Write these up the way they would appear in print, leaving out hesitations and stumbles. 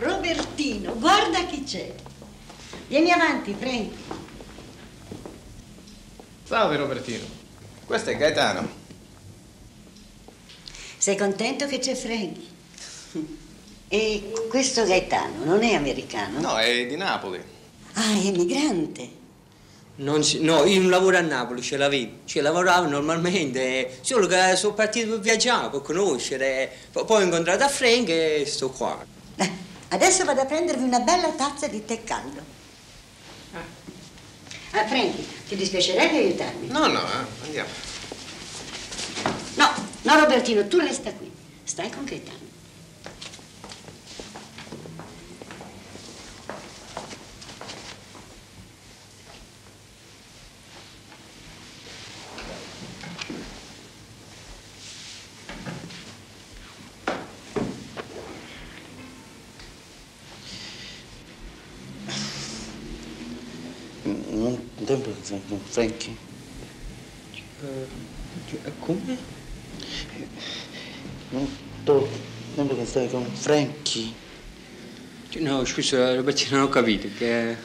Robertino, guarda chi c'è. Vieni avanti, Franky. Salve, Robertino. Questo è Gaetano. Sei contento che c'è Franky? E questo Gaetano non è americano? No, è di Napoli. Ah, è emigrante. No, io non lavoro a Napoli, ce l'avevo. Lavoravo normalmente, solo che sono partito per viaggiare, per conoscere. Poi ho incontrato a Frank e sto qua. Adesso vado a prendervi una bella tazza di tè caldo. Franky, ti dispiacerebbe aiutarmi? No, andiamo. No, Robertino, tu resta qui. Stai con Gaetano. Non tempo che stai con Franky? Come? Non tempo che stai con Franky? No, scusa, Robertino, non ho capito che...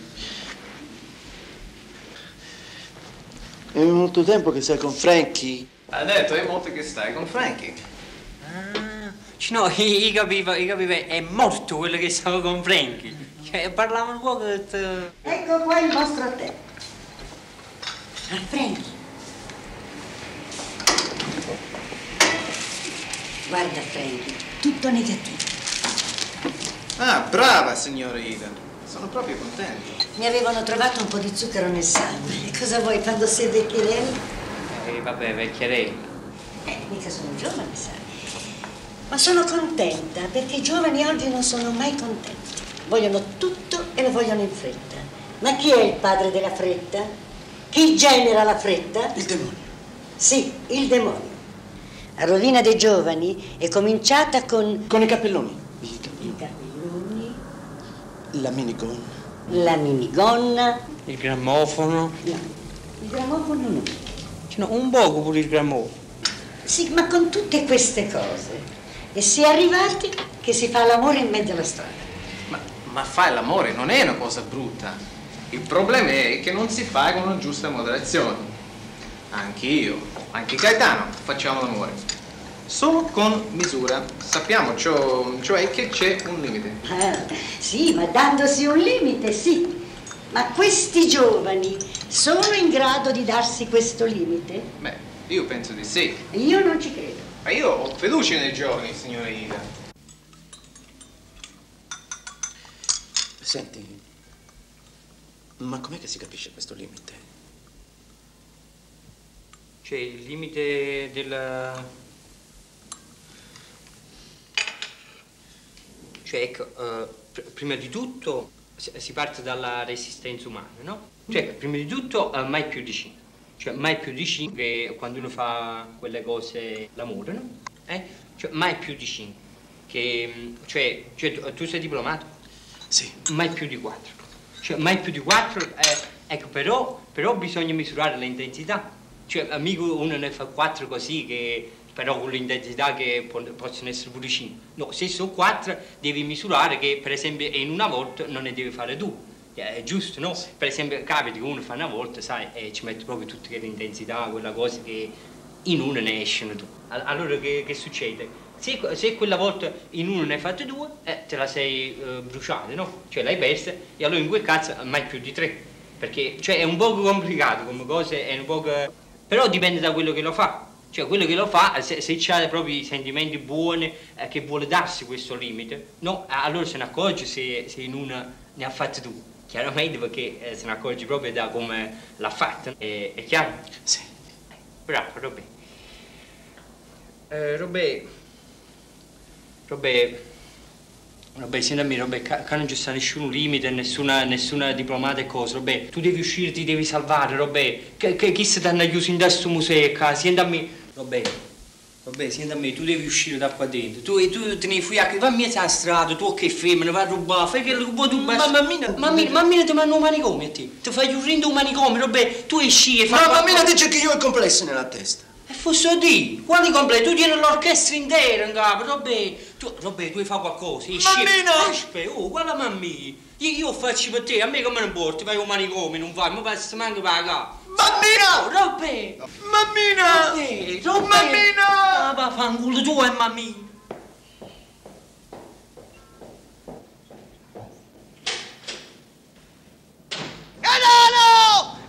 È molto tempo che stai con Franky? Ha detto, è molto che stai con Franky. No, io capivo, è morto quello che stava con Franky. Parlavano un po' che... Ecco qua il vostro tè. Franky. Guarda, Franky, tutto negativo. Ah, brava, signora Ida. Sono proprio contento. Mi avevano trovato un po' di zucchero nel sangue. E cosa vuoi quando sei vecchierella? Vabbè, vecchierella. Mica sono giovane, sai. Ma sono contenta perché i giovani oggi non sono mai contenti. Vogliono tutto e lo vogliono in fretta. Ma chi è il padre della fretta? Chi genera la fretta? Il demonio. Sì, il demonio. La rovina dei giovani è cominciata con... Con i cappelloni. I capelloni, La minigonna. la minigonna... Il grammofono. No, il grammofono no. No, un poco pure il grammofono. Sì, ma con tutte queste cose. E si è arrivati che si fa l'amore in mezzo alla strada. Ma fare l'amore non è una cosa brutta. Il problema è che non si fa con una giusta moderazione. Anch'io, anche Gaetano, facciamo l'amore. Solo con misura. Sappiamo cioè che c'è un limite. Sì, ma dandosi un limite, sì. Ma questi giovani sono in grado di darsi questo limite? Beh, io penso di sì. Io non ci credo. Ma io ho fiducia nei giovani, signora Ida. Senti, ma com'è che si capisce questo limite? Cioè, il limite del... Cioè, ecco, prima di tutto si parte dalla resistenza umana, no? Cioè, prima di tutto, mai più di 5. Cioè, mai più di 5 quando uno fa quelle cose, l'amore, no? Cioè, mai più di 5. Cioè, tu sei diplomato? Sì. Mai più di 4. Cioè, mai più di 4, ecco, però bisogna misurare l'intensità. Cioè, mica uno ne fa 4 così, che però con l'intensità che possono essere pure 5. No, se sono 4 devi misurare che, per esempio, in una volta non ne devi fare 2. È giusto, no? Sì. Per esempio, capita che uno fa una volta, sai, e ci mette proprio tutta l'intensità, quella cosa che in uno ne escono 2. Allora che succede? Se quella volta in uno ne hai fatte 2, te la sei bruciata, no? Cioè l'hai persa e allora in quel caso mai più di 3. Perché, cioè, è un po' complicato come cosa, è un po'... Però dipende da quello che lo fa. Cioè quello che lo fa, se c'ha proprio i sentimenti buoni, che vuole darsi questo limite, no? Allora se ne accorge se in una ne ha fatte 2. Chiaramente perché se ne accorge proprio da come l'ha fatta. È chiaro? Sì. Bravo, Robè. Robè, sentami, Robè, che non ci sta nessun limite, nessuna diplomata e cosa, Robè. Tu devi uscire, ti devi salvare, Robè. Chi se ti hanno chiuso in questo museo qua? Sentami, Robè, senti a me, tu devi uscire da qua dentro. Tu te ne fui a che va a strada, tu che femmina, vai a rubare, fai che vuoi tu basta. Mammina ti manda un manicomio a te. Ti fai un manicomio, Robè, tu esci e fai. Ma mammina dice che io ho il complesso nella testa. E fosse di, quali completi? Tu tieni l'orchestra intera in capo, Robè. Tu, Roberto, tu fai qualcosa? Mammina! Aspetta, oh, guarda mammì. Io faccio per te, a me che me ne importa, vai a un manicomio, non vai, ma passi manco paga. Mammina! Oh, Roberto! Mammina! Roberto! Mammina! Ah, vaffanculo, tu è mammì. Gaetano!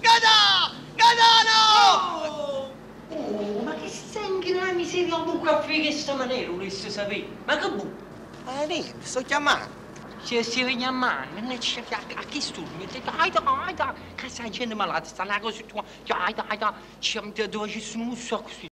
Gaetano! Oh, ma che senti la miseria un caffè che sta maniera, volessi sapere? Ma che bu? Niente, sto chiamando. Se si vede a mano, non c'è a chi sturmi, dai, che sai gente malata, sta là così tua, dai, dove ci sono un sacco